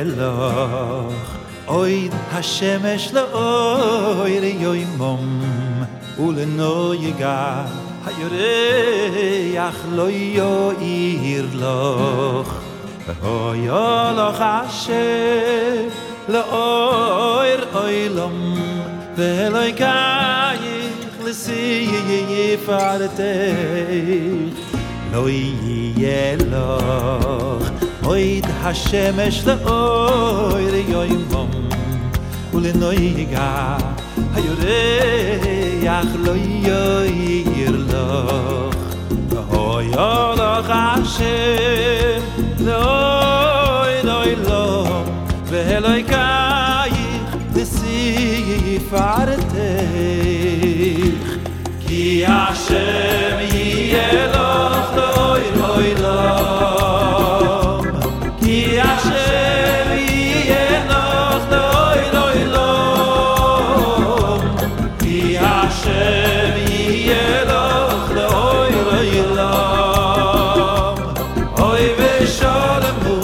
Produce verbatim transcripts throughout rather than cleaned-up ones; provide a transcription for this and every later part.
יהלוך אויד השמש לאויר יוימום ולנויגה הירח לא יאיר לך והיה לך השם לאויר אוילום ואלוהיך לסיפרתך לא יהיה לך אויד השמש לאויר יוימום ולנויגה הירח לא יאיר לך והיה לך השם לאויר אוילום ואלוהיך לסיפרתך כי השם יהיה לך לאויר אוילום כי השם יהיה לך לאויר אוילום כי השם יהיה לך לאויר אוילום אוי ושלמו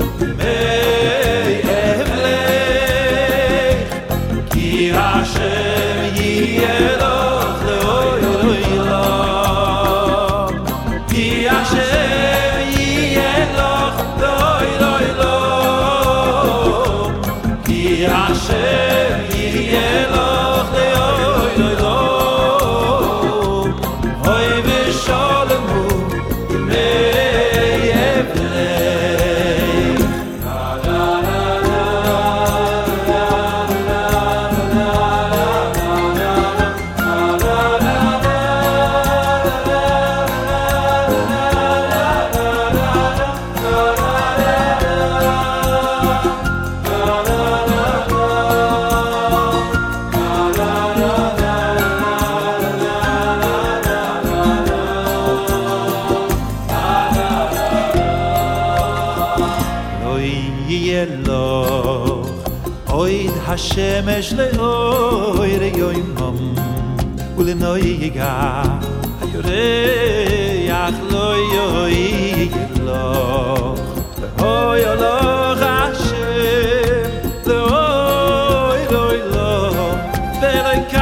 השם יהיה לך לאויר אוילום כי השם יהיה לך לאויר אוילום כי השם יהיה לך לאויר אוילום אוי ושלמו אויד השמש לאויר יוימום ולנויגה הירח לא יאיר לך והיה לך השם לאויר אוילום ואלוהיך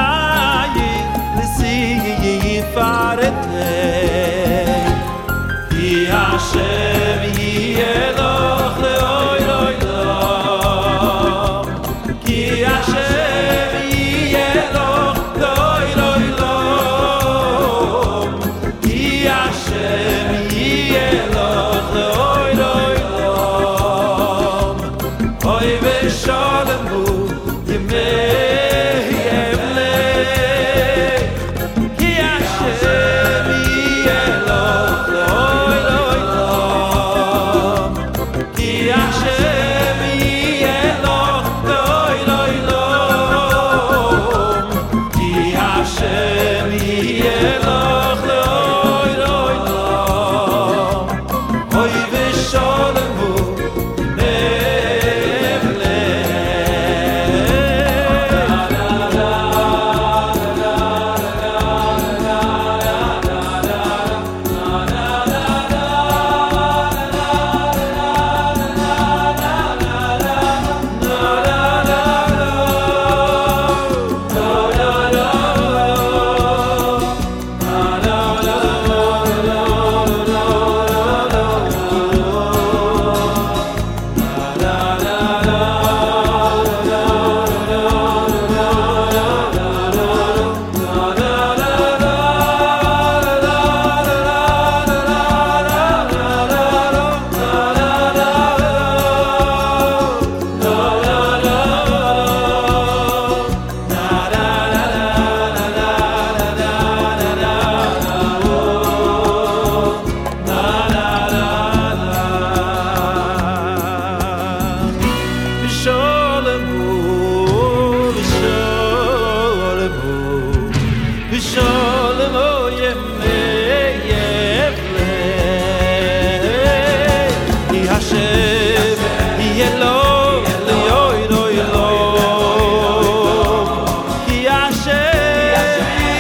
לסיפרתך כי השם יהיה לך לאויר אוילום כי השם יהיה לך לאויר אוילום כי השם יהיה לך לאויר אוילום אוי ושלמו ימי אבלך כי השם יהיה לך לאויר אוילום כי השם יהיה לך לאויר אוילום כי השם יהיה לך לאויר אוילום אוי ושלמו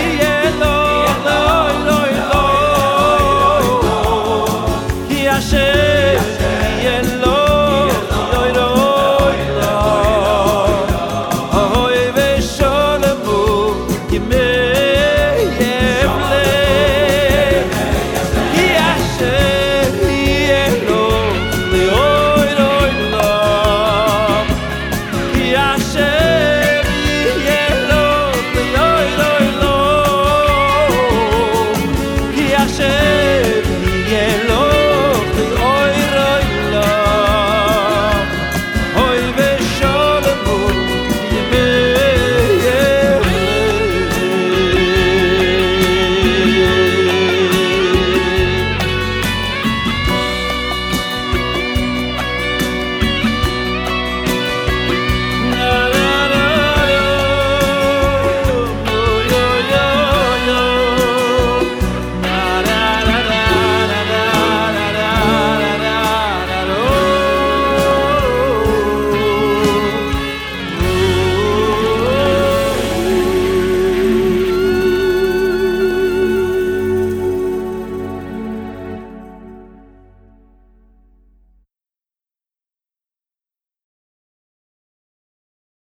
Hashem